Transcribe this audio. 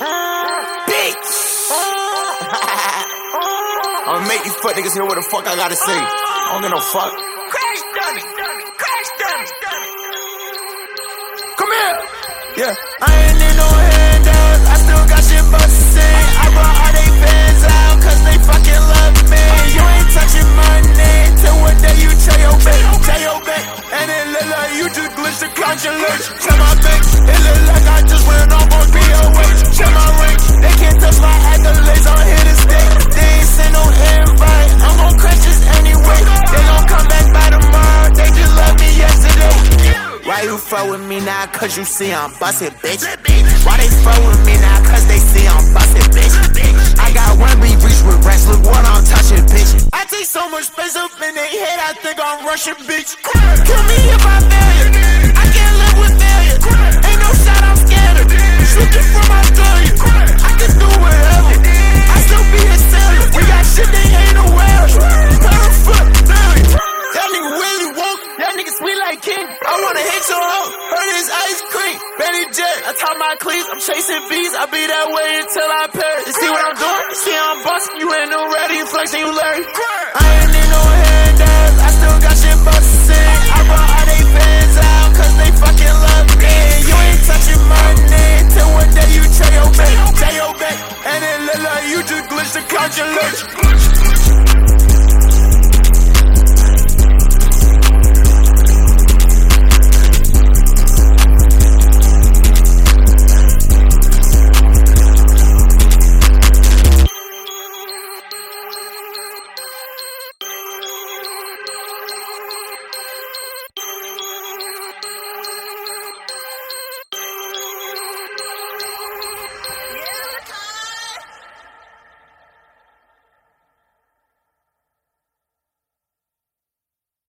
Bitch! I'ma make these fuck niggas hear what the fuck I gotta say. I don't give no fuck. Crash dummy! Crash dummy! Come here! Yeah. I ain't need no handouts, I still got shit but to say. I brought all they fans out, cause they fucking love me. You ain't touching my name till one day you try your back. And it look like you just glitched the couch and lurch. Check my bank, it look like I just went on my BOH. Check my ring, they can't touch my accolades, I'm here to stay. They ain't send no invite, I'm gon' crash this anyway. They gon' come back by tomorrow, they just love me yesterday. Why you fuck with me now? Cause you see I'm busted, bitch. Why they fuck with me now? Cause they see I'm busted, bitch. I got one reach with rest, look what I'm touching, bitch. I take so much space up in their head, I think I'm Russian, bitch. Kill me if I fail you, I can't live with failure. Ain't no shot I'm scared of, shooting from Australia. I can do whatever, I still be a sailor. We got shit they ain't aware of. Parafoot, failure. That nigga really woke, that nigga sweet like king. I wanna hit your hoe, heard his ice cream. Benny Jet, I top my cleats, I'm chasing bees. I be that way until I perish. You see what I'm doing? You see I'm bustin', you ain't no ready, you flexing, you Larry. I ain't need no handouts, I still got shit but to say. I brought all they fans out, cause they fucking love me. You ain't touching my name till one day you try your back. And it look like you just glitched the couch and lurch.